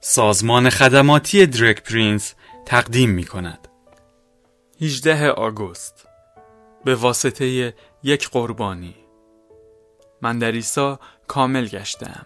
سازمان خدماتی درگ پرینس تقدیم می کند. 18 آگوست به واسطه یک قربانی من در عیسی کامل گشتم،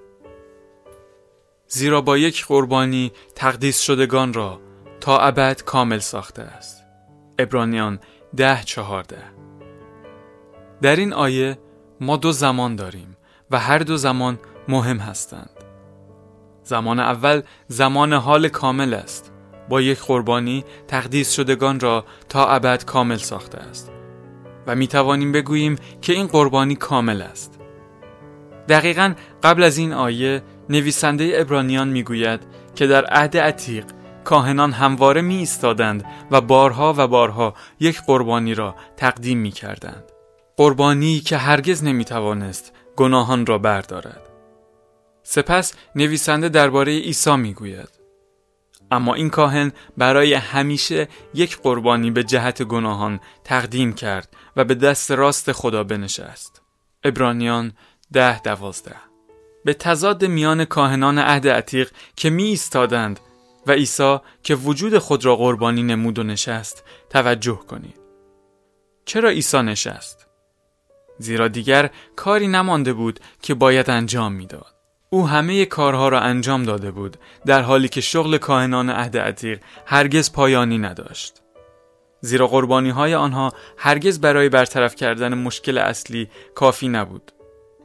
زیرا با یک قربانی تقدیس شدگان را تا ابد کامل ساخته است. عبرانیان 10:14. در این آیه ما دو زمان داریم و هر دو زمان مهم هستند. زمان اول زمان حال کامل است. با یک قربانی تقدیس شدگان را تا ابد کامل ساخته است و می توانیم بگوییم که این قربانی کامل است. دقیقاً قبل از این آیه نویسنده عبرانیان می گوید که در عهد عتیق کاهنان همواره می ایستادند و بارها یک قربانی را تقدیم می کردند. قربانی که هرگز نمی توانست گناهان را بردارد. سپس نویسنده درباره عیسی می گوید اما این کاهن برای همیشه یک قربانی به جهت گناهان تقدیم کرد و به دست راست خدا بنشست. عبرانیان 10:12. به تضاد میان کاهنان عهد عتیق که می ایستادند و عیسی که وجود خود را قربانی نمود و نشست توجه کنید. چرا عیسی نشست؟ زیرا دیگر کاری نمانده بود که باید انجام میداد. او همه کارها را انجام داده بود، در حالی که شغل کاهنان عهد عتیق هرگز پایانی نداشت. زیرا قربانی‌های آنها هرگز برای برطرف کردن مشکل اصلی کافی نبود.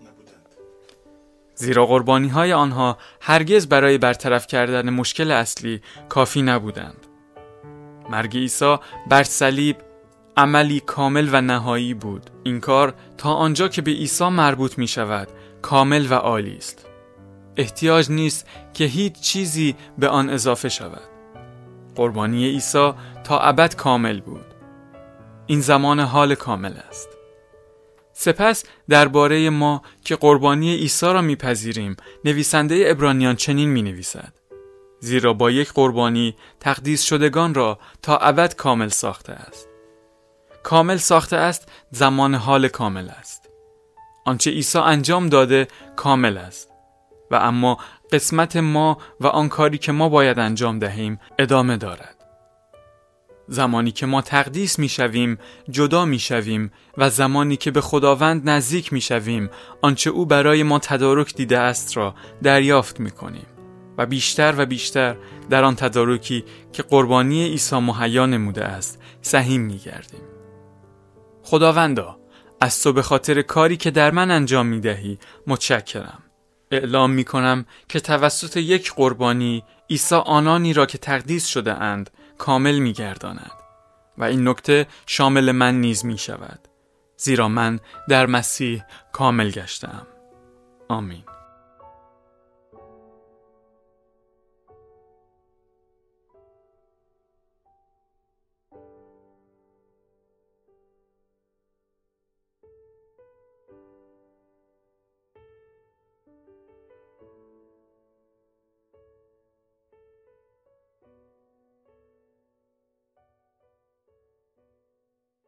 مرگ عیسی بر صلیب عملی کامل و نهایی بود. این کار تا آنجا که به عیسی مربوط می شود کامل و عالی است. احتیاج نیست که هیچ چیزی به آن اضافه شود. قربانی عیسی تا ابد کامل بود. این زمان حال کامل است. سپس درباره ما که قربانی عیسی را میپذیریم نویسنده عبرانیان چنین مینویسد: زیرا با یک قربانی تقدیس شدگان را تا ابد کامل ساخته است. کامل ساخته است زمان حال کامل است. آنچه عیسی انجام داده کامل است و اما قسمت ما و آن کاری که ما باید انجام دهیم ادامه دارد. زمانی که ما تقدیس می شویم جدا می شویم و زمانی که به خداوند نزدیک می شویم آنچه او برای ما تدارک دیده است را دریافت می کنیم و بیشتر در آن تدارکی که قربانی عیسی مهیا نموده است سهیم می گردیم. خداوندا، از تو به خاطر کاری که در من انجام می دهی متشکرم. اعلام می کنم که توسط یک قربانی عیسی آنانی را که تقدیس شده اند کامل می گرداند و این نکته شامل من نیز می شود، زیرا من در مسیح کامل گشتم. آمین.